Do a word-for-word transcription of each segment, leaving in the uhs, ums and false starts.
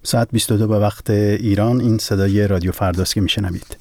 ساعت بیست و دو به وقت ایران. این صدای رادیو فرداست که میشنوید.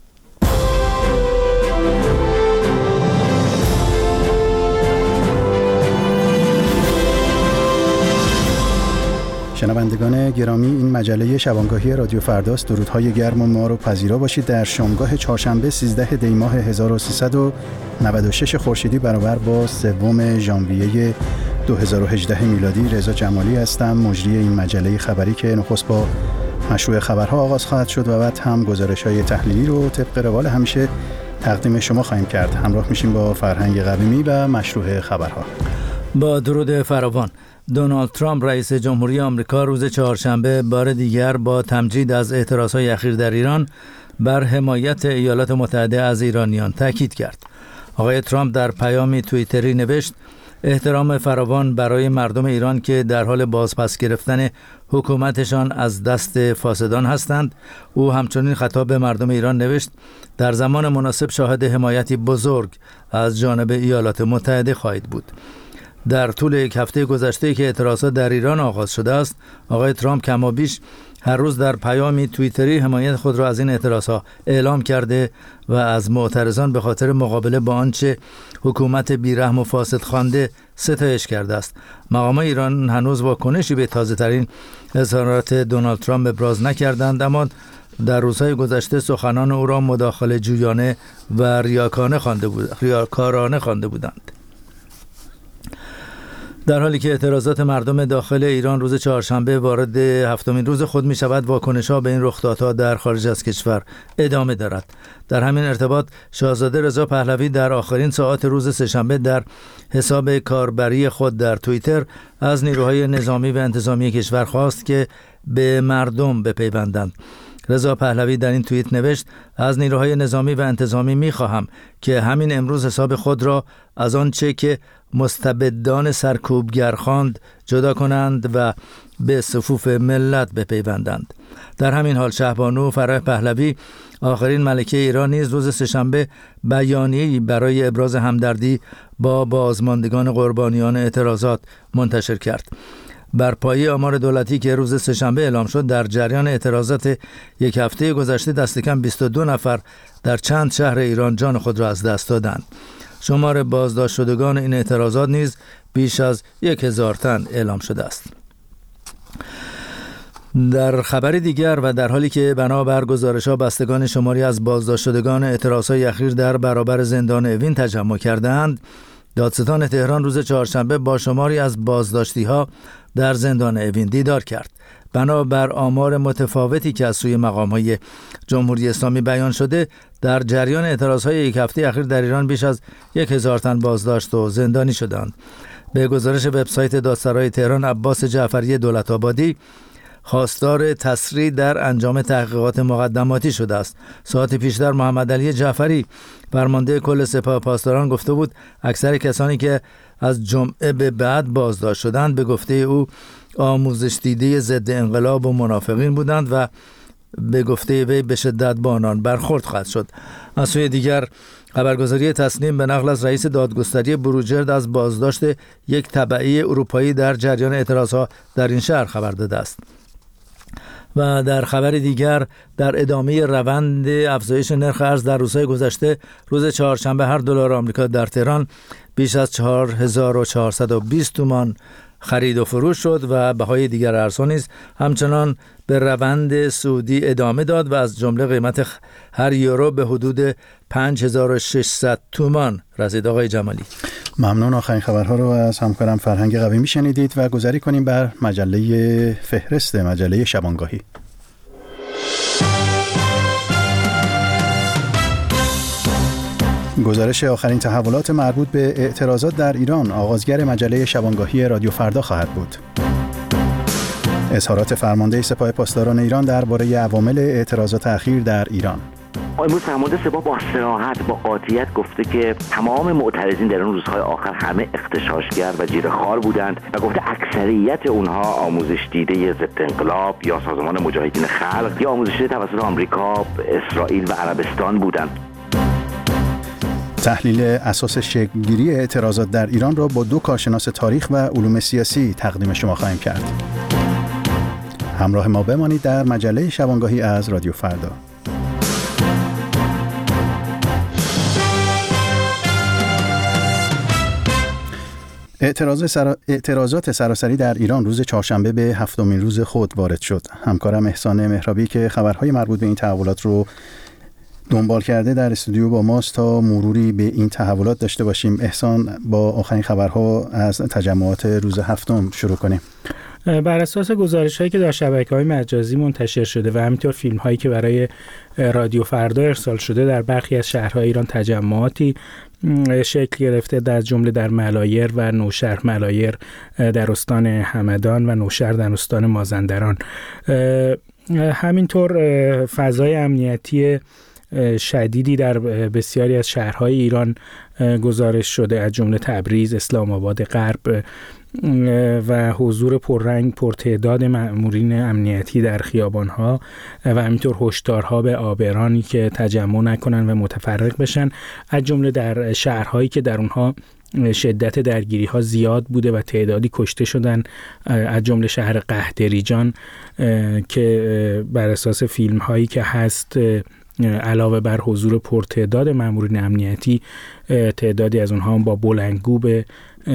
شنوندگان گرامی، این مجله شبانگاهی رادیو فرداست. درودهای گرم و ما رو پذیرا باشید. در شامگاه چهارشنبه سیزده دی ماه هزار و سیصد و نود و شش خورشیدی برابر با سوم ژانویه دو هزار و هجده میلادی، رضا جمالی هستم، مجری این مجله خبری که نخست با مشروع خبرها آغاز خواهد شد و بعد هم گزارش‌های تحلیلی رو طبق روال همیشه تقدیم شما خواهیم کرد. همراه میشیم با فرهنگ قویمی و مشروع خبرها. با درود فراوان. دونالد ترامپ رئیس جمهوری آمریکا روز چهارشنبه بار دیگر با تمجید از اعتراضهای اخیر در ایران بر حمایت ایالات متحده از ایرانیان تاکید کرد. آقای ترامپ در پیامی توییتری نوشت: احترام فراوان برای مردم ایران که در حال بازپس گرفتن حکومتشان از دست فاسدان هستند. او همچنین خطاب به مردم ایران نوشت: در زمان مناسب شاهد حمایتی بزرگ از جانب ایالات متحده خواهید بود. در طول یک هفته گذشته که اعتراضات در ایران آغاز شده است، آقای ترامپ کمابیش هر روز در پیامی توییتری حمایت خود را از این اعتراضات اعلام کرده و از معترضان به خاطر مقابله با آنچه حکومت بیرحم و فاسد خوانده ستایش کرده است. مقامات ایران هنوز واکنشی به تازه‌ترین اظهارات دونالد ترامپ ابراز نکردند، اما در روزهای گذشته سخنان او را مداخله جویانه و ریاکارانه خوانده بود، ریاکارانه خوانده بودند. در حالی که اعتراضات مردم داخل ایران روز چهارشنبه وارد هفتمین روز خود می شود، واکنش‌ها به این رخدادها در خارج از کشور ادامه دارد. در همین ارتباط شاهزاده رضا پهلوی در آخرین ساعات روز سه‌شنبه در حساب کاربری خود در توییتر از نیروهای نظامی و انتظامی کشور خواست که به مردم بپیوندند. رضا پهلوی در این توییت نوشت: از نیروهای نظامی و انتظامی می‌خواهم که همین امروز حساب خود را از آنچه که مستبدان سرکوبگر خواند جدا کنند و به صفوف ملت بپیوندند. در همین حال شهبانو فرح پهلوی، آخرین ملکه ایران، نیز روز سه‌شنبه بیانیه‌ای برای ابراز همدردی با بازماندگان قربانیان اعتراضات منتشر کرد. بر پایه آمار دولتی که روز سه‌شنبه اعلام شد، در جریان اعتراضات یک هفته گذشته دست کم بیست و دو نفر در چند شهر ایران جان خود را از دست دادند. شمار بازداشت شدگان این اعتراضات نیز بیش از یک هزار تن اعلام شده است. در خبر دیگر و در حالی که بنابر گزارش‌ها بستگان شماری از بازداشت شدگان اعتراضات اخیر در برابر زندان اوین تجمع کردند، دادستان تهران روز چهارشنبه با شماری از بازداشتی‌ها در زندان اوین دیدار کرد. بنابر آمار متفاوتی که از سوی مقام‌های جمهوری اسلامی بیان شده، در جریان اعتراضهای یک هفته اخیر در ایران بیش از یک هزار تن بازداشت و زندانی شدند. به گزارش وبسایت دادسرای تهران، عباس جعفری دولت‌آبادی خواستار تسریع در انجام تحقیقات مقدماتی شده است. ساعت پیشتر محمد علی جعفری، فرمانده کل سپاه پاسداران، گفته بود اکثر کسانی که از جمعه به بعد بازداشت شدند به گفته او آموزش دیده ضد انقلاب و منافقین بودند و به گفته وی به شدت با آنان برخورد خواهد شد. از سوی دیگر خبرگزاری تسنیم به نقل از رئیس دادگستری بروجرد از بازداشت یک تبعی اروپایی در جریان اعتراضها در این شهر خبر داده است. و در خبر دیگر، در ادامه روند افزایش نرخ ارز در روزهای گذشته، روز چهارشنبه هر دلار آمریکا در تهران بیش از چهار هزار و چهارصد و بیست تومان خرید و فروش شد و بهای دیگر ارزها نیز همچنان به روند صعودی ادامه داد و از جمله قیمت هر یورو به حدود پنج هزار و ششصد تومان رسید. آقای جمالی، ممنون. آخرین خبرها رو از همکارم فرهنگ قویمی شنیدید و گذاری کنیم بر مجله فهرست، مجله شبانگاهی. گزارش آخرین تحولات مربوط به اعتراضات در ایران آغازگر مجله شبانگاهی رادیو فردا خواهد بود. اظهارات فرمانده سپاه پاسداران ایران درباره عوامل اعتراضات اخیر در ایران. امروز فرمانده سپاه با صراحت، با قاطعیت گفته که تمام معترضین در اون روزهای آخر همه اغتشاشگر و جیره‌خوار بودند و گفته اکثریت اونها آموزش دیده ضد انقلاب یا سازمان مجاهدین خلق یا آموزش دیده توسط آمریکا، اسرائیل و عربستان بودند. تحلیل اساس شکل‌گیری اعتراضات در ایران را با دو کارشناس تاریخ و علوم سیاسی تقدیم شما خواهیم کرد. همراه ما بمانید در مجله شبانگاهی از رادیو فردا. اعتراض سرا... اعتراضات سراسری در ایران روز چهارشنبه به هفتمین روز خود وارد شد. همکارم احسان مهرابی که خبرهای مربوط به این تحولات رو دنبال کرده در استودیو با ماست تا مروری به این تحولات داشته باشیم. احسان، با آخرین خبرها از تجمعات روز هفتم شروع کنیم. بر اساس گزارش‌هایی که در شبکه‌های مجازی منتشر شده و همینطور فیلم‌هایی که برای رادیو فردا ارسال شده، در برخی از شهرهای ایران تجمعاتی شکل گرفته، در جمله در ملایر و نوشهر. ملایر در استان همدان و نوشهر در استان مازندران. همینطور فضای امنیتی شدیدی در بسیاری از شهرهای ایران گزارش شده، از جمله تبریز، اسلام آباد غرب و حضور پررنگ پرتعداد مأمورین امنیتی در خیابان‌ها و همینطور هشدارها به عابرانی که تجمع نکنن و متفرق بشن، از جمله در شهرهایی که در اونها شدت درگیری‌ها زیاد بوده و تعدادی کشته شدن، از جمله شهر قحطریجان که بر اساس فیلم‌هایی که هست علاوه بر حضور پرتعداد مأمورین امنیتی، تعدادی از اونها با بلندگو به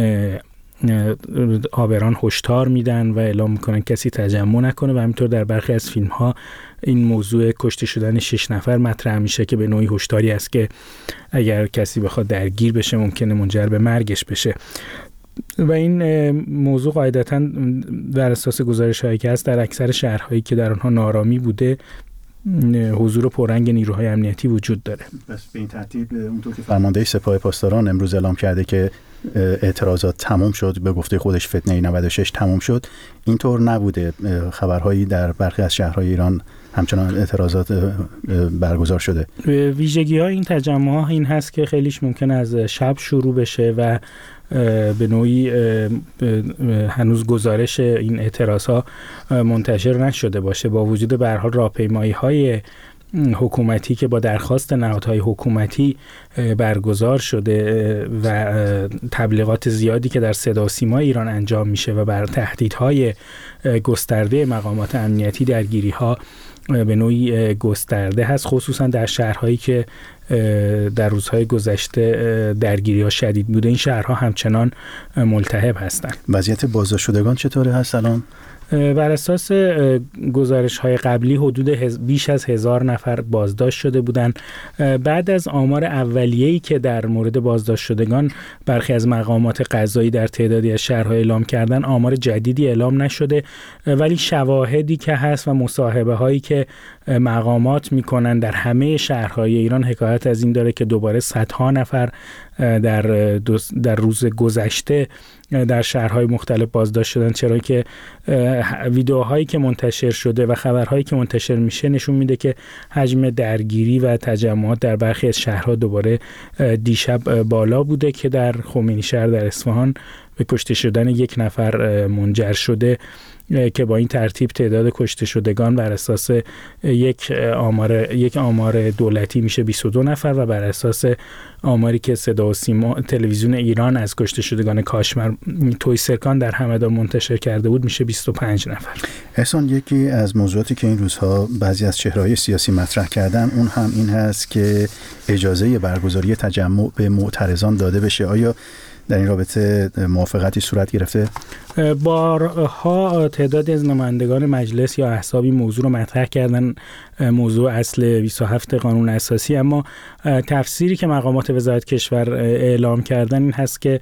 عابران هشدار میدن و اعلام میکنن کسی تجمع نکنه. و همینطور در برخی از فیلم ها این موضوع کشته شدن شش نفر مطرح میشه که به نوعی هشداری است که اگر کسی بخواد درگیر بشه ممکنه منجر به مرگش بشه. و این موضوع قاعدتاً در اساس گزارش هایی که هست در اکثر شهرهایی که در آنها نارامی بوده حضور پررنگ نیروهای امنیتی وجود داره. بس به این ترتیب اونطور که فرمانده سپاه پاسداران امروز اعلام کرده که اعتراضات تمام شد، به گفته خودش فتنه نود و شش تمام شد، اینطور نبوده. خبرهایی در برخی از شهرهای ایران همچنان اعتراضات برگزار شده. ویژگی ها این تجمع ها این هست که خیلیش ممکن از شب شروع بشه و به نوعی هنوز گزارش این اعتراض ها منتشر نشده باشه، با وجود به هر حال راهپیمایی های حکومتی که با درخواست نهادهای حکومتی برگزار شده و تبلیغات زیادی که در صدا و سیما ایران انجام میشه و بر تهدیدهای گسترده مقامات امنیتی درگیری‌ها به نوعی گسترده هست، خصوصا در شهرهایی که در روزهای گذشته درگیری‌ها شدید بوده. این شهرها همچنان ملتهب هستند. وضعیت بازداشت شدگان چطوره هست الان؟ بر اساس گزارش‌های قبلی حدود بیش از هزار نفر بازداشت شده بودند. بعد از آمار اولیه‌ای که در مورد بازداشت شدگان برخی از مقامات قضایی در تعدادی از شهرها اعلام کردن، آمار جدیدی اعلام نشده، ولی شواهدی که هست و مصاحبه‌هایی که مقامات می‌کنن در همه شهرهای ایران حکایت از این داره که دوباره صدها نفر در در روز گذشته در شهرهای مختلف بازداشت شدن، چرا که ویدیوهایی که منتشر شده و خبرهایی که منتشر میشه نشون میده که حجم درگیری و تجمعات در برخی از شهرها دوباره دیشب بالا بوده که در خمینی شهر در اصفهان به کشته شدن یک نفر منجر شده که با این ترتیب تعداد کشته شدگان بر اساس یک آمار یک آمار دولتی میشه بیست و دو نفر و بر اساس آماری که صدا و سیما تلویزیون ایران از کشته شدگان کاشمر تویسرکان در همدان منتشر کرده بود میشه بیست و پنج نفر. احسان، یکی از موضوعاتی که این روزها بعضی از چهره‌های سیاسی مطرح کردن اون هم این هست که اجازه برگزاری تجمع به معترضان داده بشه. آیا در این رابطه موافقتی صورت گرفته؟ بارها تعدادی از نمایندگان مجلس یا احزابی موضوع رو مطرح کردن، موضوع اصل بیست و هفت قانون اساسی، اما تفسیری که مقامات وزارت کشور اعلام کردن این هست که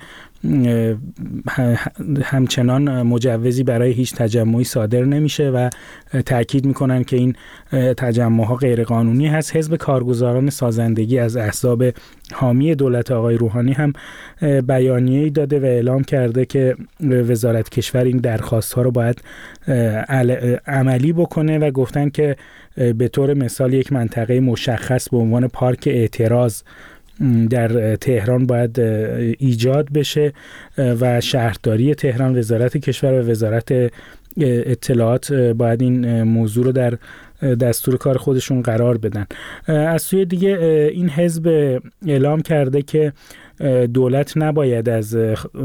همچنان مجوزی برای هیچ تجمعی صادر نمیشه و تاکید میکنن که این تجمعها غیر قانونی هست. حزب کارگزاران سازندگی از احزاب حامی دولت آقای روحانی هم بیانیه‌ای داده و اعلام کرده که وزارت کشور این درخواست‌ها رو باید عملی بکنه و گفتن که به طور مثال یک منطقه مشخص به عنوان پارک اعتراض در تهران باید ایجاد بشه و شهرداری تهران، وزارت کشور و وزارت اطلاعات باید این موضوع رو در دستور کار خودشون قرار بدن. از سوی دیگه این حزب اعلام کرده که دولت نباید از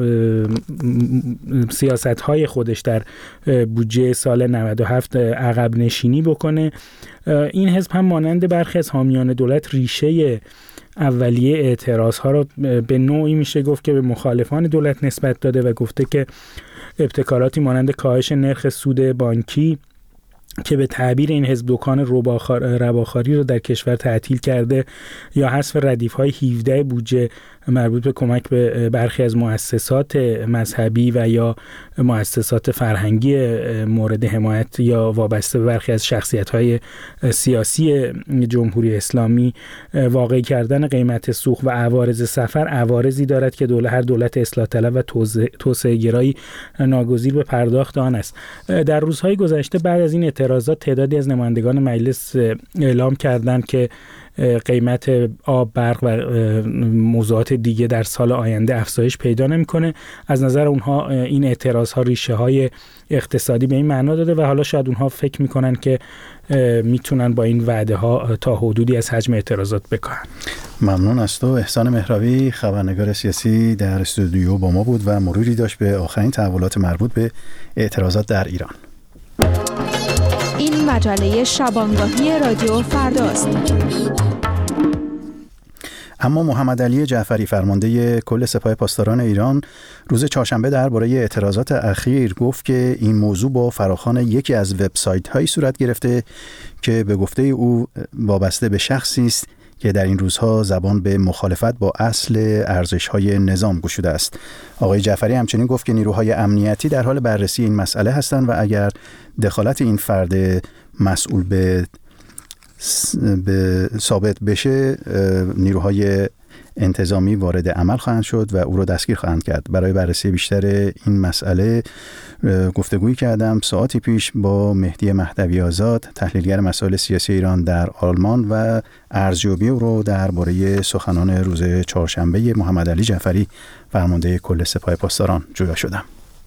سیاست‌های خودش در بودجه سال نود و هفت عقب نشینی بکنه. این حزب هم مانند برخی از حامیان دولت ریشه اولیه اعتراض‌ها رو به نوعی میشه گفت که به مخالفان دولت نسبت داده و گفته که ابتکاراتی مانند کاهش نرخ سود بانکی که به تعبیر این حزب دکان رباخاری رو در کشور تعطیل کرده یا حذف ردیف‌های هفده بودجه مربوط به کمک به برخی از مؤسسات مذهبی و یا مؤسسات فرهنگی مورد حمایت یا وابسته به برخی از شخصیت‌های سیاسی جمهوری اسلامی واقع کردن قیمت سوخت و عوارض سفر عوارضی دارد که دولت هر دولت اصلاح طلب و توسعه گرایی ناگزیر به پرداخت آن است. در روزهای گذشته بعد از این اعتراضات تعدادی از نمایندگان مجلس اعلام کردند که قیمت آب، برق و موضوعات دیگه در سال آینده افزایش پیدا نمی‌کنه. از نظر اونها این اعتراض‌ها ریشه‌های اقتصادی به این معنا داده و حالا شاید اونها فکر می‌کنن که میتونن با این وعده‌ها تا حدودی از حجم اعتراضات بکاهن. ممنون از تو. احسان مهراوی خبرنگار سیاسی در استودیو با ما بود و مروری داشت به آخرین تحولات مربوط به اعتراضات در ایران. این مجله شبانگاهی رادیو فرداست. اما محمد علی جعفری فرمانده کل سپاه پاسداران ایران روز چهارشنبه درباره اعتراضات اخیر گفت که این موضوع با فراخوان یکی از وبسایت‌هایی صورت گرفته که به گفته او وابسته به شخصی است که در این روزها زبان به مخالفت با اصل ارزش‌های نظام گشوده است. آقای جعفری همچنین گفت که نیروهای امنیتی در حال بررسی این مسئله هستند و اگر دخالت این فرد مسئول به به ثابت بشه نیروهای انتظامی وارد عمل خواهند شد و او را دستگیر خواهند کرد. برای بررسی بیشتر این مسئله گفتگویی کردم ساعتی پیش با مهدی مهدوی آزاد، تحلیلگر مسائل سیاسی ایران در آلمان و ارزیابی او رو درباره سخنان روز چهارشنبه محمد علی جعفری فرمانده کل سپاه پاسداران جویا شدم.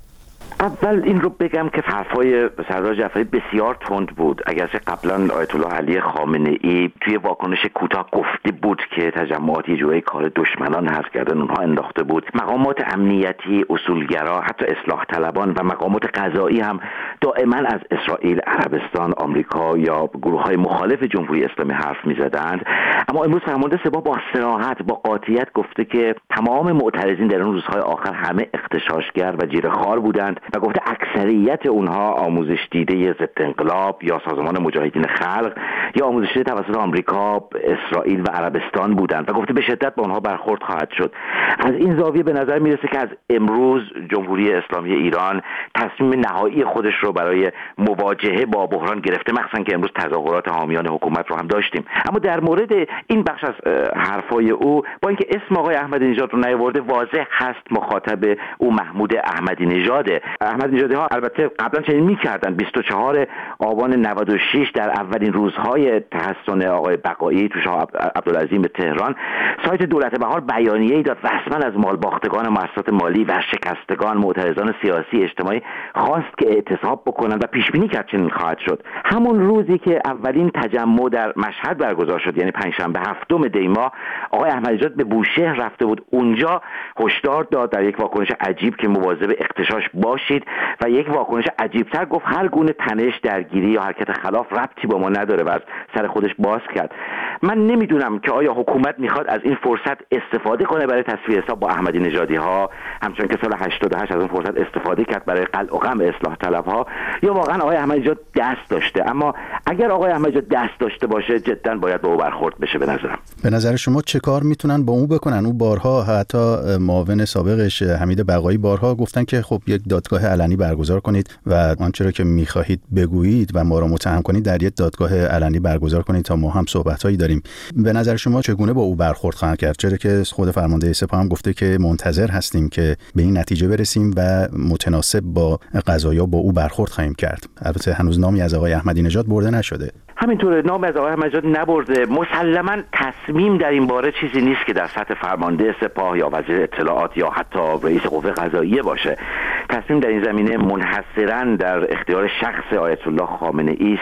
اول این رو بگم که حرفای سردار جعفری بسیار تند بود. اگرچه قبلا آیت الله علی خامنه ای توی واکنش کوتاه گفته بود که تجمعات یه جوری کار دشمنان هست کردن اونها انداخته بود، مقامات امنیتی، اصولگرا، حتی اصلاح طلبان و مقامات قضایی هم دائما از اسرائیل، عربستان، آمریکا یا گروه‌های مخالف جمهوری اسلامی حرف می‌زدند. اما امروز فرمانده سپاه با صراحت، با قاطعیت گفته که تمام معترضین در اون روزهای آخر همه اغتشاشگر و جیره‌خوار بودند و گفته اکثریت اونها آموزش دیده ضد انقلاب یا سازمان مجاهدین خلق یا آموزش دیده توسط آمریکا، اسرائیل و عربستان بودند و گفته به شدت با اونها برخورد خواهد شد. از این زاویه به نظر میرسه که از امروز جمهوری اسلامی ایران تصمیم نهایی خودش رو برای مواجهه با بحران گرفته، مخصوصا که امروز تظاهرات حامیان حکومت رو هم داشتیم. اما در مورد این بخش از حرفای او، با اینکه اسم آقای احمدی نژاد رو نیاورده، واضح هست مخاطب او محمود احمدی نژاده. احمدی نژادی ها البته قبلا چنین می‌کردن. بیست و چهارم آبان نود و شش در اولین روزهای تحسن آقای بقایی تو شاه عبدالعظیم تهران، سایت دولت بهار بیانیه‌ای داد رسما از مالباختگان مؤسسات مالی و شکستگان معترضان سیاسی اجتماعی خواست که اعتصاب بکنند و پیش بینی کرد چنین خواهد شد. همون روزی که اولین تجمع در مشهد برگزار شد، یعنی پنجشنبه هفتم دی ماه، آقای احمدی نژاد به بوشهر رفته بود. اونجا هشدار داد در یک واکنش عجیب که مواظب اغتشاش باشید و یک واکنش عجیب‌تر گفت هر گونه تنش، درگیری یا حرکت خلاف ربطی با ما نداره و از سر خودش باز کرد. من نمیدونم که آیا حکومت میخواد از این فرصت استفاده کنه برای تصفیه حساب با احمدی نژادی ها، همچون که سال هشتاد و هشت از اون فرصت استفاده کرد برای قلع و قم اصلاح طلب ها، یا واقعا آقای احمدی نژاد دست داشته. اما اگر آقای احمدی نژاد دست داشته باشه جدا باید با او برخورد بشه. به نظرم به نظر شما چه کار میتونن با او بکنن؟ او بارها حتی معاون سابقش حمید بقایی بارها گفتن که خب یک دادگاه علنی برگزار کنید و آنچه را که میخواهید بگویید و ما را متهم کنید در یک دادگاه علنی برگزار کنید تا ما هم صحبت‌هایی داریم. به نظر شما چگونه با او برخورد خواهند کرد؟ چرا که خود فرمانده سپاه هم گفته که منتظر هستیم که به این نتیجه برسیم و متناسب با قضایا با او برخورد خواهیم کرد. البته هنوز نامی از آقای احمدی نژاد برده نشده. همینطوره، نام از آقای احمدی نژاد نبرده. مسلماً تصمیم در این باره چیزی نیست که در سطح فرمانده سپاه یا وزیر اطلاعات یا حتی رئیس قوه قضاییه باشه. تصمیم در این زمینه منحصراً در اختیار شخص آیت الله خامنه ای است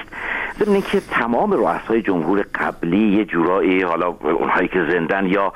ضمن اینکه تمام رؤسای جمهور قبلی یه جورایی، حالا اونهایی که زندن یا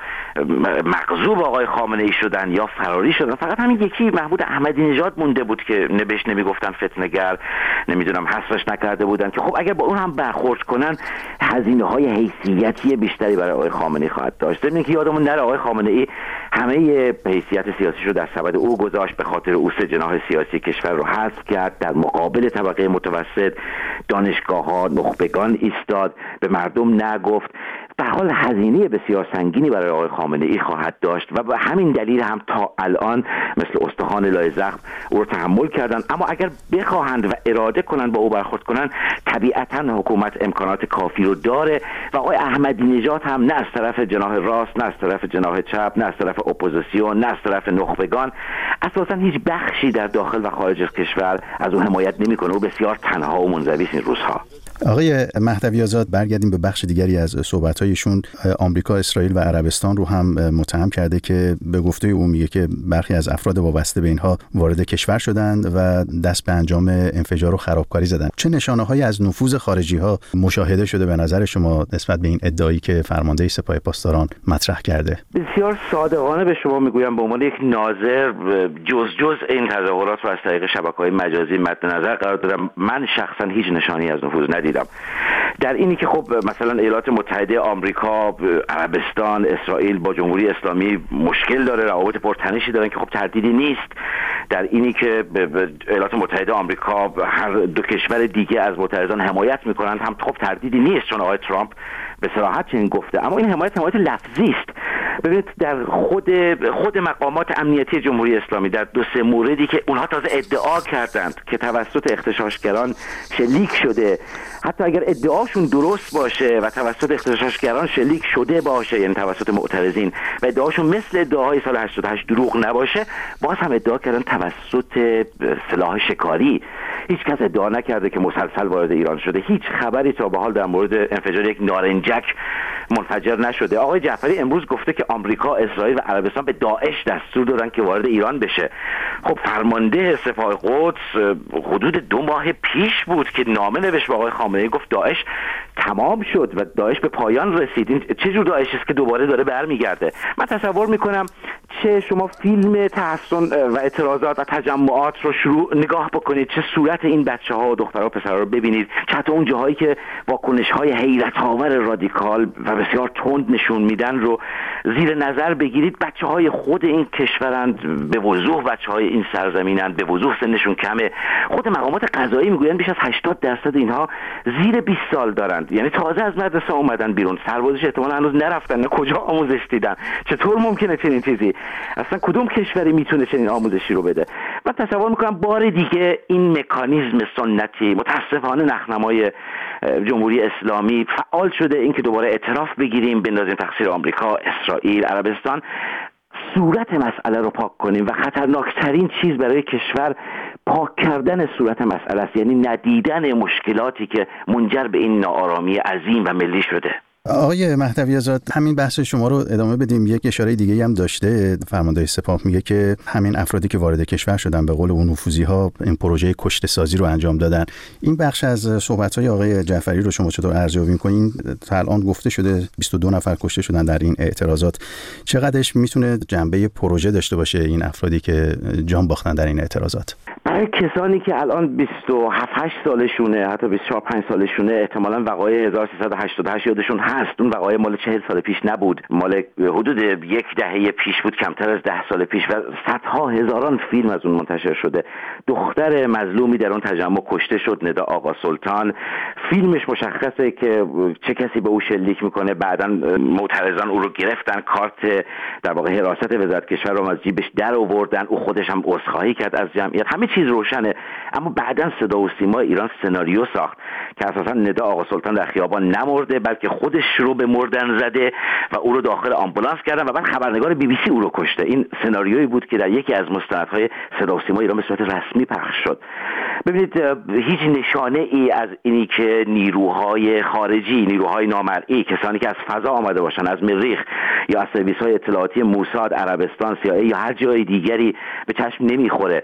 مغضوب آقای خامنه ای شدن یا فراری شدن، فقط همین یکی محمود احمدی نژاد مونده بود که نبش نمیگفتن فتنه‌گر، نمیدونم حذفش نکرده بودن که خب اگر با اون هم برخورد کنن هزینه های حیثیتی بیشتری برای آقای خامنه ای خواهد داشت. ضمن اینکه یادمون نره آقای خامنه ای همه حیثیت سیاسیش رو در سبد او گذاشت، به خاطر او سه جناح سیاسی کشور رو حذف کرد، در مقابل طبقه متوسط دانشگاه‌ها نخبگان ایستاد، به مردم نگفت. به حال هزینه بسیار سنگینی برای آقای خامنه ای خواهد داشت و به همین دلیل هم تا الان مثل استخوان لای زخم او رو تحمل کردن. اما اگر بخواهند و اراده کنند با او برخورد کنند، طبیعتاً حکومت امکانات کافی رو داره و آقای احمدی نژاد هم نه از طرف جناح راست، نه از طرف جناح چپ، نه از طرف اپوزیسیون، نه از طرف نخبگان اساساً هیچ بخشی در داخل و خارج از کشور از او حمایت نمی‌کنه. او بسیار تنها و منزوی است این روزها. آقای مهدوی آزاد، برگردیم به بخش دیگری از صحبت‌هایشون. آمریکا، اسرائیل و عربستان رو هم متهم کرده که به گفته او میگه که برخی از افراد وابسته به اینها وارد کشور شدند و دست به انجام انفجار و خرابکاری زدند. چه نشانه‌هایی از نفوذ خارجی‌ها مشاهده شده به نظر شما نسبت به این ادعایی که فرمانده سپاه پاسداران مطرح کرده؟ بسیار صادقانه به شما میگویم به عنوان یک ناظر جز جز این تظاهرات رو از طریق شبکه‌های مجازی مد نظر قرار دادم. من شخصا هیچ نشانی از نفوذ دیدم. در اینی که خب مثلا ایالات متحده آمریکا، عربستان، اسرائیل با جمهوری اسلامی مشکل داره، روابط پرتنشی دارن که خب تردیدی نیست. در اینی که ایالات متحده آمریکا هر دو کشور دیگه از معترضان حمایت میکنند هم خب تردیدی نیست، چون آقای ترامپ به صراحت چنین گفته. اما این حمایت حمایت لفظی است. ببینید در خود خود مقامات امنیتی جمهوری اسلامی در دو سه موردی که اونها تازه ادعا کردند که توسط اغتشاشگران شلیک شده، حتی اگر ادعاشون درست باشه و توسط اغتشاشگران شلیک شده باشه، یعنی توسط معترضین، و ادعاشون مثل ادعاهای سال هشتاد و هشت دروغ نباشه، باز هم ادعا کردن توسط سلاح شکاری. هیچ کس ادعا نکرده که مسلسل وارد ایران شده. هیچ خبری تا به حال در مورد انفجار یک نارنجک منفجر نشده. آقای جعفری امروز گفته که آمریکا، اسرائیل و عربستان به داعش دستور دادن که وارد ایران بشه. خب فرمانده سپاه قدس حدود دو ماه پیش بود که نامه نوشت به آقای خامنه‌ای، گفت داعش تمام شد و داعش به پایان رسید. این چه جور داعش است که دوباره داره برمیگرده؟ من تصور میکنم چه شما فیلم تحسن و اعتراضات و تجمعات رو شروع نگاه بکنید، چه صورت این بچه‌ها و دخترها و پسرها رو ببینید، چه حتی اون جاهایی که واکنش‌های حیرت‌آور رادیکال و بسیار تند نشون میدن رو زیر نظر بگیرید. بچه‌های خود این کشورند، به وضوح بچه‌های این سرزمینند، به وضوح سنشون کمه. خود مقامات قضایی میگویند بیش از هشتاد درصد اینها زیر بیست سال دارند، یعنی تازه از مدرسه اومدن بیرون، سربازیش احتمالاً هنوز نرفتن، نه کجا آموزش دیدن. چطور ممکنه چنین چیزی؟ اصلا کدوم کشوری میتونه چنین آموزشی رو بده؟ من تصور میکنم بار دیگه این مکانیزم سنتی متاسفانه نخنمای جمهوری اسلامی فعال شده. این که دوباره اعتراف بگیریم، بندازیم تقصیر آمریکا، اسرائیل، عربستان، صورت مسئله رو پاک کنیم و خطرناکترین چیز برای کشور پاک کردن صورت مسئله است، یعنی ندیدن مشکلاتی که منجر به این ناآرامی عظیم و ملی شده. آقای مهدوی آزاد، همین بحث شما رو ادامه بدیم. یک اشاره دیگه هم داشته فرمانده سپاه، میگه که همین افرادی که وارد کشور شدن به قول اون نفوذی‌ها این پروژه کشته سازی رو انجام دادن. این بخش از صحبت‌های آقای جعفری رو شما چطور ارزیابی می‌کنین؟ تا الان گفته شده بیست و دو نفر کشته شدن در این اعتراضات. چقدرش میتونه جنبه پروژه داشته باشه این افرادی که جان باختن در این اعتراضات؟ برای کسانی که الان بیست و هفت هشت سالشونه، حتی بیست و چهار پنج سالشونه، احتمالاً وقایع هزار و سیصد و هشتاد و هشت یادشون هست. اون وقایع مال چهل سال پیش نبود، مال حدود یک دهه پیش بود، کمتر از ده سال پیش، و صدها هزاران فیلم از اون منتشر شده. دختر مظلومی در اون تجمع کشته شد، ندا آقا سلطان. فیلمش مشخصه که چه کسی به او شلیک میکنه. بعداً معترضان او رو گرفتن، کارت در واقع حراست وزارت کشور رو از جیبش در آوردن. او خودش هم عذرخواهی کرد از جمعیت. همه چیز روشنه. اما بعداً صدا و سیما ایران سناریو ساخت که اساساً ندا آقا سلطان در خیابان نمرده، بلکه خودش رو به مردن زده و او رو داخل آمبولانس کردن و بعد خبرنگار بی بی سی او رو کشته. این سناریویی بود که در یکی از مستندهای صدا و سیما ایران به صورت رسمی پخش شد. ببینید هیچ نشانه ای از اینی که نیروهای خارجی، نیروهای نامرئی، کسانی که از فضا آمده باشن، از مریخ یا از سرویس‌های اطلاعاتی موساد، عربستان، سی آی ای یا هر جای دیگری به چشم نمیخوره.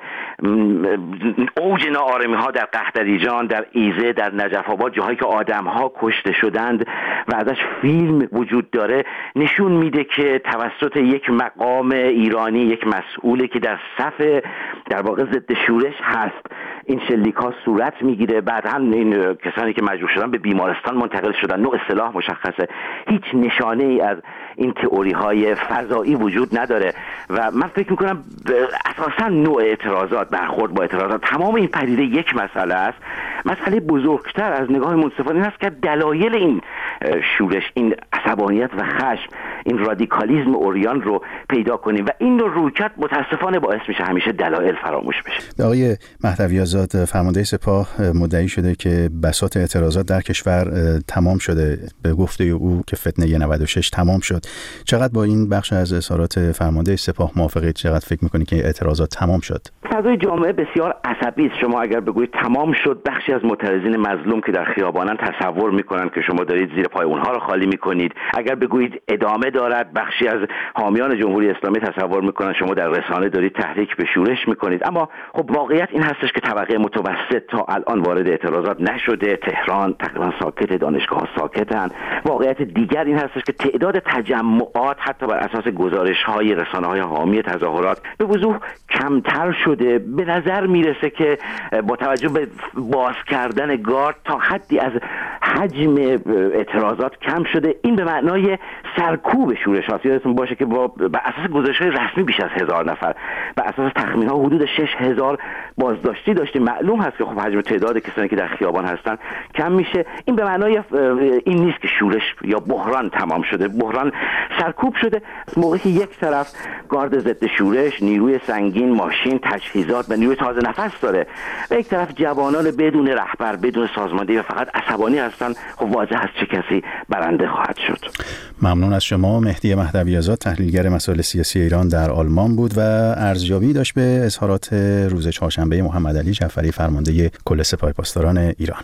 اوج ناآرامی‌ها در قحطریجان، در ایزه، در نجف آباد، جاهایی که آدم‌ها کشته شدند و ازش فیلم وجود داره، نشون میده که توسط یک مقام ایرانی، یک مسئولی که در صف در واقع ضد شورش هست، این شلیک‌ها صورت میگیره. بعد هم این کسانی که مجبور شدن به بیمارستان منتقل شدن، نوع سلاح مشخصه. هیچ نشانه ای از این تئوری‌های فضایی وجود نداره و من فکر میکنم اساساً نوع اعتراضات، برخورد با اعتراضات، تمام این پدیده یک مسئله است. مسئله بزرگتر از نگاه منصفانه این است که دلایل این شورش، این عصبانیت و خشم، این رادیکالیسم اوریان رو پیدا کنیم و این رو رویکرد متاسفانه باعث میشه همیشه دلایل فراموش بشه. آقای مهدوی آزاد، فرمانده سپاه مدعی شده که بساط اعتراضات در کشور تمام شده، به گفته او که فتنه نود و شش تمام شد. چقدر با این بخش از اظهارات فرمانده سپاه موافقید؟ چقدر فکر میکنید که اعتراضات تمام شد؟ فضای جامعه بسیار عصبی است. شما اگر بگویید تمام شد، بخشی از معترضین مظلوم که در خیابانن تصور میکنن که شما دارید زیر پای اونها رو خالی میکنید. اگر بگویید ادامه دارد، بخشی از حامیان جمهوری اسلامی تصور میکنن شما در رسانه دارید تحریک به شورش میکنید. اما خب واقعیت این هستش که طبقه متوسط تا الان وارد اعتراضات نشده. تهران تقریبا ساکت، دانشگاه‌ها ساکتن. واقعیت دیگر این هستش که تعداد تجمعات حتی بر اساس گزارش‌های رسانه‌های حامی تظاهرات به وضوح کمتر شده. به نظر میرسه که با توجه به باز کردن گارد تا حدی از حجم اعتراضات کم شده. این به معنای سرکوب شورش هاست. یادتون باشه که با بر اساس گزارش‌های رسمی بیش از هزار نفر، بر اساس تخمین‌ها حدود شش هزار بازداشتی داشتیم. معلوم هست که خب حجم تعداد کسانی که در خیابان هستن کم میشه. این به معنای این نیست که شورش یا بحران تمام شده. بحران سرکوب شده. موقعی که یک طرف گارد ضد شورش، نیروی سنگین، ماشین، تجهیزات و نیروی تازه نفس داره و یک طرف جوانان بدون رهبر، بدون سازماندهی و فقط عصبانی هستن، خب واضح است چه کسی برنده خواهد شد. ممنون از شما. مهدی مهدوی آزاد، تحلیلگر مسائل سیاسی ایران در آلمان بود و ارزیابی داشت به اظهارات روز چهارشنبه محمد علی جعفری، فرمانده کل سپاه پاسداران ایران.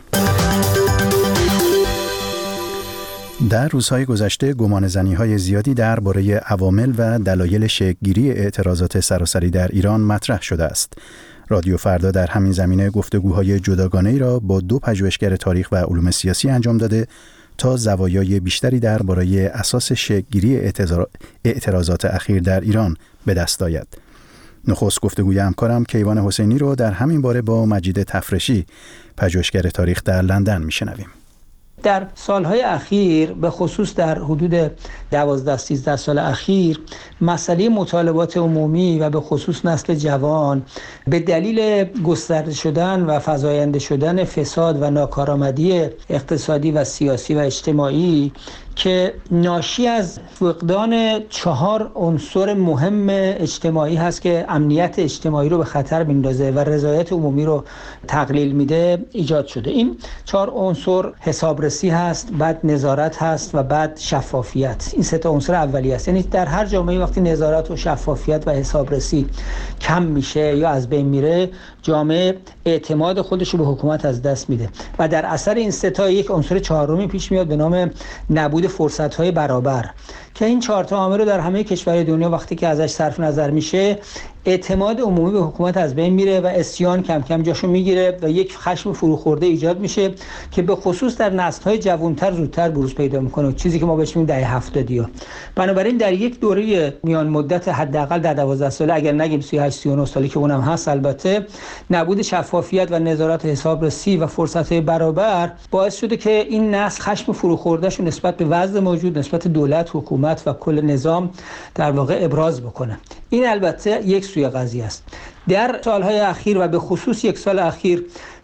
در روزهای گذشته گمانه‌زنی‌های زیادی درباره عوامل و دلایل شکل‌گیری اعتراضات سراسری در ایران مطرح شده است. رادیو فردا در همین زمینه گفتگوهای جداگانه‌ای را با دو پژوهشگر تاریخ و علوم سیاسی انجام داده تا زوایای بیشتری درباره اساس شکل‌گیری اعتراضات اخیر در ایران به دست آید. نخست گفتگوی همکارم کیوان حسینی رو در همین باره با مجید تفرشی، پژوهشگر تاریخ در لندن میشنویم. در سالهای اخیر، به خصوص در حدود دوازده سیزده سال اخیر، مسئله مطالبات عمومی و به خصوص نسل جوان به دلیل گسترده شدن و فزاینده شدن فساد و ناکارآمدی اقتصادی و سیاسی و اجتماعی که ناشی از فقدان چهار عنصر مهم اجتماعی هست که امنیت اجتماعی رو به خطر میندازه و رضایت عمومی رو تقلیل میده، ایجاد شده. این چهار عنصر حسابرسی هست، بعد نظارت هست و بعد شفافیت. این سه تا عنصر اولیه است. یعنی در هر جامعه وقتی نظارت و شفافیت و حسابرسی کم میشه یا از بین میره، جامعه اعتماد خودش رو به حکومت از دست میده و در اثر این سه تا یک عنصر چهارمی پیش میاد به نام نبود فرصت‌های برابر که این چهار تا عامل رو در همه کشورهای دنیا وقتی که ازش صرف نظر میشه، اعتماد عمومی به حکومت از بین میره و عصیان کم کم جاشو میگیره و یک خشم فروخورده ایجاد میشه که به خصوص در نسل‌های جوان‌تر زودتر بروز پیدا میکنه، چیزی که ما بهش میگیم دهه هفتادی ها. بنابراین در یک دوره میان مدت حداقل در دوازده ساله، اگر نگیم سی و هشت سی و نه سالی که اونم هست، البته نبود شفافیت و نظارت و حسابرسی و فرصت‌های برابر باعث شده که این نسل خشم فروخورده‌شو نسبت به وضع موجود، نسبت دولت، حکومت و کل نظام در واقع ابراز بکنه. این البته یک سوی قضیه است. در سالهای اخیر و به خصوص یک سال اخیر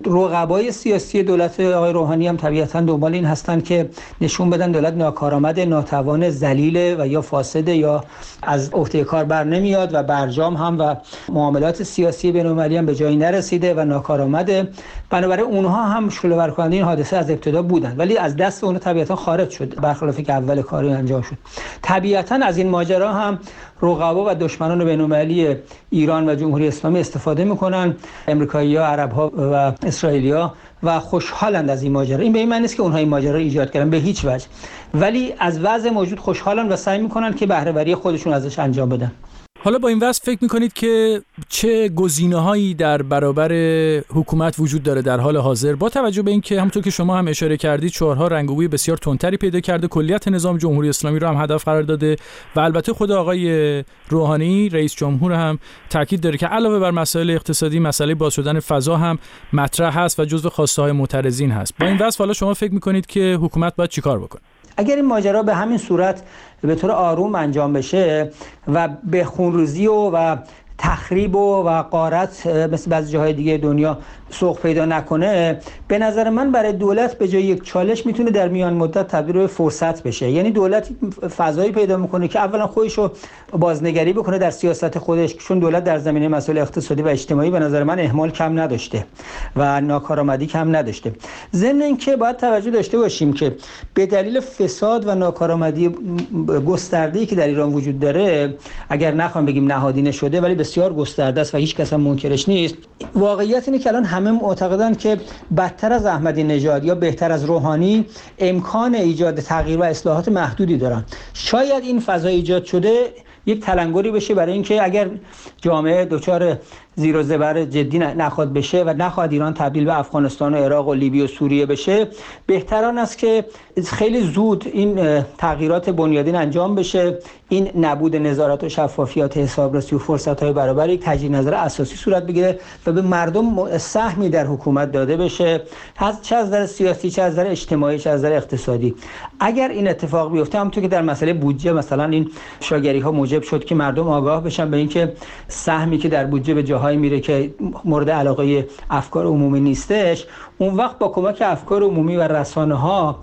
رقبای سیاسی دولت آقای روحانی هم طبیعتاً دنبال این هستن که نشون بدن دولت ناکارآمد، ناتوان، ذلیل و یا فاسده یا از عهده کار بر نمیاد و برجام هم و معاملات سیاسی بین‌المللی هم به جایی نرسیده و ناکارآمده. بنابراین اونها هم شلوور کننده این حادثه از ابتدا بودن، ولی از دست اونها طبیعتاً خارج شد، برخلاف که اول کاری انجام شد. طبیعتاً از این ماجرا هم رقبا و دشمنان بین‌المللی ایران و جمهوری اسلامی استفاده میکنن، امریکایی‌ها، عرب‌ها و اسرائیلی‌ها، و خوشحالند از این ماجرا. این به این معنی نیست که اونها این ماجرا ایجاد کردن، به هیچ وجه، ولی از وضع موجود خوشحالن و سعی میکنن که بهره‌وری خودشون ازش انجام بدن. حالا با این وضع فکر میکنید که چه گزینه‌هایی در برابر حکومت وجود داره در حال حاضر، با توجه به اینکه همونطور که شما هم اشاره کردید شعارها رنگ و بوی بسیار تندتری پیدا کرده، کلیت نظام جمهوری اسلامی رو هم هدف قرار داده و البته خود آقای روحانی رئیس جمهور هم تاکید داره که علاوه بر مسائل اقتصادی، مسئله باز شدن فضا هم مطرح هست و جزو خواسته های معترضین هست. با این وضع حالا شما فکر میکنید که حکومت باید چیکار بکنه؟ اگر این ماجرا به همین صورت به طور آروم انجام بشه و به خونریزی و, و تخریب و, و غارت مثل بعضی جاهای دیگه دنیا سوق پیدا نکنه، به نظر من برای دولت به جای یک چالش میتونه در میان مدت تبدیل به فرصت بشه. یعنی دولت فضایی پیدا میکنه که اولا خودش رو بازنگری بکنه در سیاست خودش، چون دولت در زمینه مسائل اقتصادی و اجتماعی به نظر من اهمال کم نداشته و ناکارآمدی کم نداشته. ضمن اینکه باید توجه داشته باشیم که به دلیل فساد و ناکارآمدی گسترده‌ای که در ایران وجود داره، اگر نخوام بگیم نهادینه شده ولی بسیار گسترده است و هیچ کس هم منکرش نیست، واقعیت اینه که الان همه معتقدند که بدتر از احمدی نژاد یا بهتر از روحانی امکان ایجاد تغییر و اصلاحات محدودی دارن. شاید این فضا ایجاد شده یک تلنگری بشه برای اینکه اگر جامعه دچار زیر و زبر جدی نخواد بشه و نخواد ایران تبدیل به افغانستان و عراق و لیبی و سوریه بشه، بهتران است که خیلی زود این تغییرات بنیادین انجام بشه، این نبود نظارت و شفافیت، حسابرسی و فرصت‌های برابر یک تجدید نظر اساسی صورت بگیره و به مردم سهمی در حکومت داده بشه، چه از نظر سیاسی، چه از نظر اجتماعی، چه از نظر اقتصادی. اگر این اتفاق بیفته، همونطور که در مسئله بودجه مثلا این شاگری‌ها موجب شد که مردم آگاه بشن به اینکه سهمی که در بودجه به جاهای میره که مورد علاقه افکار عمومی نیستش، اون وقت با کمک افکار عمومی و رسانه‌ها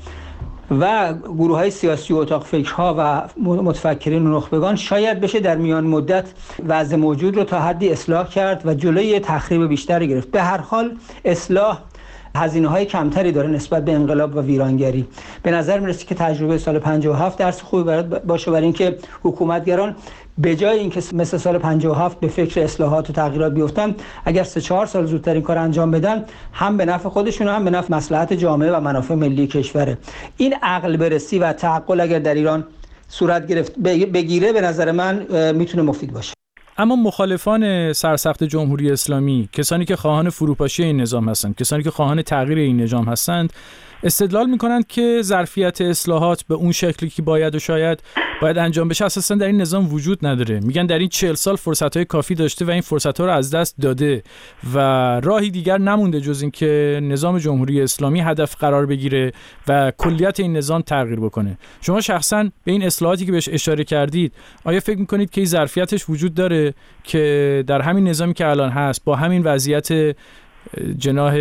و گروه‌های سیاسی و اتاق فکرها و متفکرین و نخبگان شاید بشه در میان مدت وضع موجود رو تا حدی اصلاح کرد و جلوی تخریب بیشتری گرفت. به هر حال اصلاح هزینه‌های کمتری داره نسبت به انقلاب و ویرانگری. به نظر میرسه که تجربه سال پنجاه و هفت درس خوبی برات باشه برای اینکه حکومتگران به جای اینکه مثل سال پنجاه و هفت به فکر اصلاحات و تغییرات بیفتن، اگر سه چهار سال زودتر این کار انجام بدن، هم به نفع خودشون هم به نفع مصلحت جامعه و منافع ملی کشوره. این عقل برسی و تعقل اگر در ایران صورت گرفت بگیره، به نظر من میتونه مفید باشه. اما مخالفان سرسخت جمهوری اسلامی، کسانی که خواهان فروپاشی این نظام هستند، کسانی که خواهان تغییر این نظام هستند، استدلال میکنند که ظرفیت اصلاحات به اون شکلی که باید و شاید باید انجام بشه اساسا در این نظام وجود نداره. میگن در این چهل سال فرصت‌های کافی داشته و این فرصت‌ها رو از دست داده و راهی دیگر نمونده جز این که نظام جمهوری اسلامی هدف قرار بگیره و کلیت این نظام تغییر بکنه. شما شخصا به این اصلاحاتی که بهش اشاره کردید، آیا فکر میکنید که این ظرفیتش وجود داره که در همین نظامی که الان هست با همین وضعیت جناح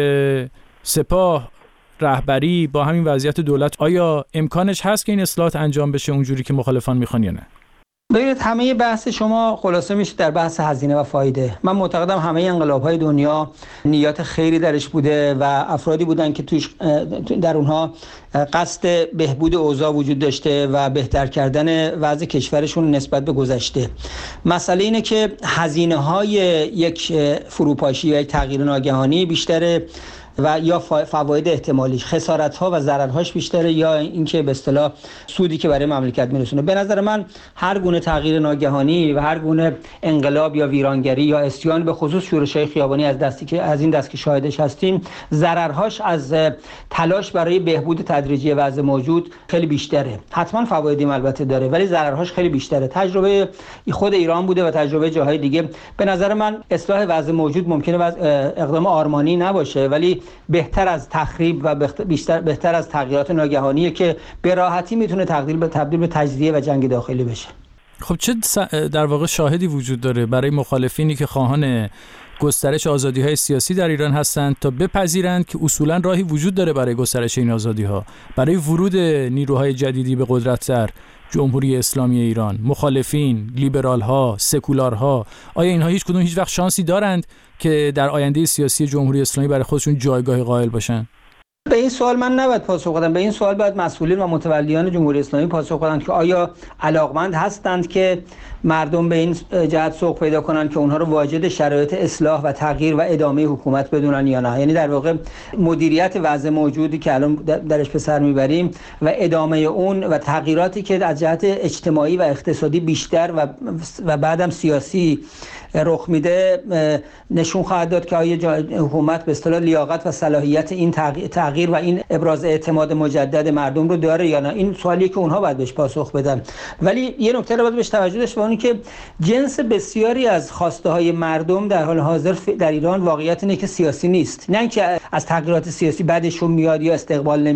سپاه رهبری، با همین وضعیت دولت، آیا امکانش هست که این اصلاحات انجام بشه اونجوری که مخالفان میخوان یا نه؟ ببینید، همه بحث شما خلاصه میشه در بحث هزینه و فایده. من معتقدم همه انقلاب‌های دنیا نیات خیری درش بوده و افرادی بودن که توش در اونها قصد بهبود اوضاع وجود داشته و بهتر کردن وضع کشورشون نسبت به گذشته. مسئله اینه که هزینه‌های یک فروپاشی یا یک تغییر ناگهانی بیشتره و یا فواید احتمالیش، خسارت‌ها و ضررهاش بیشتره یا اینکه به اصطلاح سودی که برای مملکت میرسونه. به نظر من هر گونه تغییر ناگهانی و هر گونه انقلاب یا ویرانگری یا اسیان، به خصوص شورش‌های خیابانی از دستی که از این دست که شاهدش هستیم، ضررهاش از تلاش برای بهبود تدریجی وضع موجود خیلی بیشتره. حتما فوایدی البته داره ولی ضررهاش خیلی بیشتره. تجربه خود ایران بوده و تجربه جاهای دیگه. به نظر من اصلاح وضع موجود ممکنه اقدام آرمانی نباشه ولی بهتر از تخریب و بیشتر بهتر از تغییرات ناگهانیه که به راحتی میتونه تبدیل به تبدیل به تجزیه و جنگ داخلی بشه. خب چه در واقع شاهدی وجود داره برای مخالفینی که خواهان گسترش آزادی‌های سیاسی در ایران هستند تا بپذیرند که اصولاً راهی وجود داره برای گسترش این آزادی‌ها، برای ورود نیروهای جدیدی به قدرت در جمهوری اسلامی ایران. مخالفین، لیبرال‌ها، سکولارها، آیا اینها هیچ کدوم هیچ وقت شانسی دارند که در آینده سیاسی جمهوری اسلامی برای خودشون جایگاه قائل باشن؟ به این سوال من نباید پاسخ بدم. به این سوال باید مسئولین و متولیان جمهوری اسلامی پاسخ بدن که آیا علاقمند هستند که مردم به این جهت سوق پیدا کنن که اونها رو واجد شرایط اصلاح و تغییر و ادامه حکومت بدونن یا نه. یعنی در واقع مدیریت وضع موجودی که الان درش به سر میبریم و ادامه اون و تغییراتی که از جهت اجتماعی و اقتصادی بیشتر و و بعدم سیاسی رخ میده نشون خواهد داد که آیا حکومت به اصطلاح لیاقت و صلاحیت این تغییر و این ابراز اعتماد مجدد مردم رو داره یا نه. این سوالیه که اونها باید بهش پاسخ بدن. ولی یه نکته رو باید بهش توجه داشت، اون که جنس بسیاری از خواسته های مردم در حال حاضر در ایران واقعیت اینه که سیاسی نیست، نه اینکه از تغییرات سیاسی بعدشون میاد یا استقبال